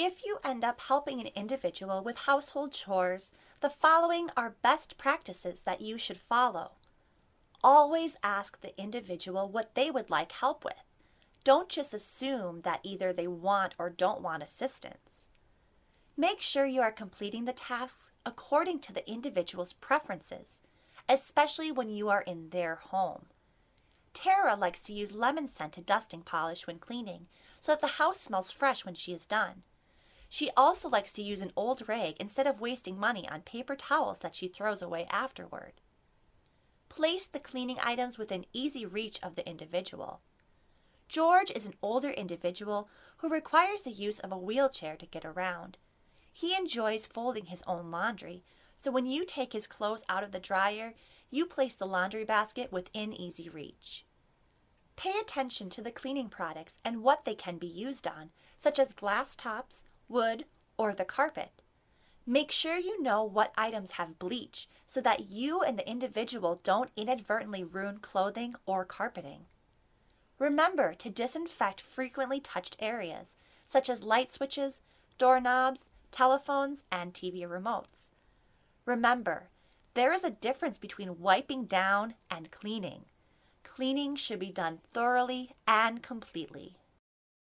If you end up helping an individual with household chores, the following are best practices that you should follow. Always ask the individual what they would like help with. Don't just assume that either they want or don't want assistance. Make sure you are completing the tasks according to the individual's preferences, especially when you are in their home. Tara likes to use lemon-scented dusting polish when cleaning so that the house smells fresh when she is done. She also likes to use an old rag instead of wasting money on paper towels that she throws away afterward. Place the cleaning items within easy reach of the individual. George is an older individual who requires the use of a wheelchair to get around. He enjoys folding his own laundry, so when you take his clothes out of the dryer, you place the laundry basket within easy reach. Pay attention to the cleaning products and what they can be used on, such as glass tops, wood, or the carpet. Make sure you know what items have bleach so that you and the individual don't inadvertently ruin clothing or carpeting. Remember to disinfect frequently touched areas, such as light switches, doorknobs, telephones, and TV remotes. Remember, there is a difference between wiping down and cleaning. Cleaning should be done thoroughly and completely.